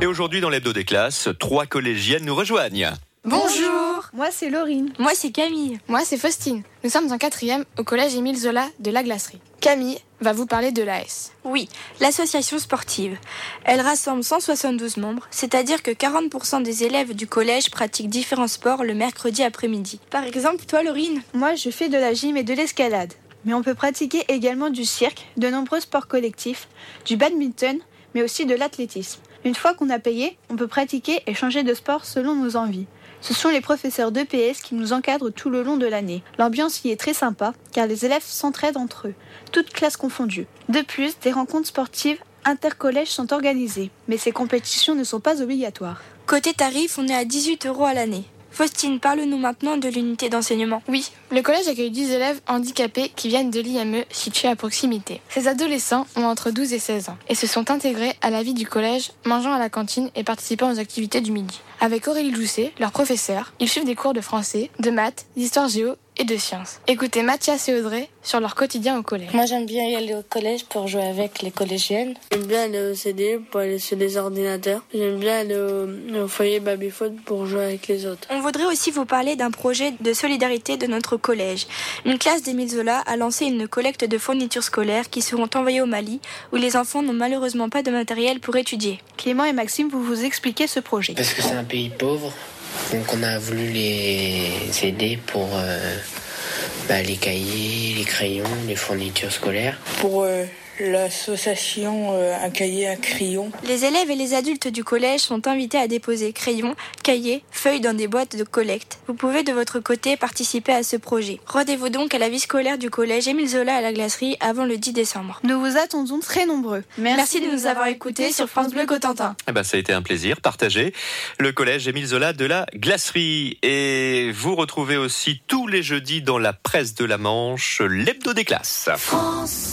Et aujourd'hui, dans l'hebdo des classes, 3 collégiennes nous rejoignent. Bonjour. Moi c'est Laurine. Moi c'est Camille. Moi c'est Faustine. Nous sommes en 4e au collège Émile Zola de la Glacerie. Camille va vous parler de l'AS. Oui, l'association sportive. Elle rassemble 172 membres, c'est-à-dire que 40% des élèves du collège pratiquent différents sports le mercredi après-midi. Par exemple, toi Laurine? Moi je fais de la gym et de l'escalade. Mais on peut pratiquer également du cirque, de nombreux sports collectifs, du badminton, mais aussi de l'athlétisme. Une fois qu'on a payé, on peut pratiquer et changer de sport selon nos envies. Ce sont les professeurs d'EPS qui nous encadrent tout le long de l'année. L'ambiance y est très sympa car les élèves s'entraident entre eux, toutes classes confondues. De plus, des rencontres sportives intercollèges sont organisées, mais ces compétitions ne sont pas obligatoires. Côté tarif, on est à 18 € à l'année. Faustine, parle-nous maintenant de l'unité d'enseignement. Oui, le collège accueille 10 élèves handicapés qui viennent de l'IME situé à proximité. Ces adolescents ont entre 12 et 16 ans et se sont intégrés à la vie du collège, mangeant à la cantine et participant aux activités du midi. Avec Aurélie Jousset, leur professeur, ils suivent des cours de français, de maths, d'histoire géo et de sciences. Écoutez Mathias et Audrey sur leur quotidien au collège. Moi j'aime bien y aller au collège pour jouer avec les collégiennes. J'aime bien aller au CD pour aller sur les ordinateurs. J'aime bien aller au foyer baby-foot pour jouer avec les autres. On voudrait aussi vous parler d'un projet de solidarité de notre collège. Une classe d'Émile Zola a lancé une collecte de fournitures scolaires qui seront envoyées au Mali, où les enfants n'ont malheureusement pas de matériel pour étudier. Clément et Maxime, vous expliquez ce projet. Parce que c'est un pays pauvre, donc on a voulu les aider pour les cahiers, les crayons, les fournitures scolaires. Pour l'association Un cahier, un crayon. Les élèves et les adultes du collège sont invités à déposer crayons, cahiers, feuilles dans des boîtes de collecte. Vous pouvez de votre côté participer à ce projet. Rendez-vous donc à la vie scolaire du collège Émile Zola à la Glacerie avant le 10 décembre. Nous vous attendons très nombreux. Merci de nous avoir écoutés sur France Bleu Cotentin. Ça a été un plaisir partagé. Le collège Émile Zola de la Glacerie. Et vous retrouvez aussi tous les jeudis dans la presse de la Manche l'hebdo des classes. France.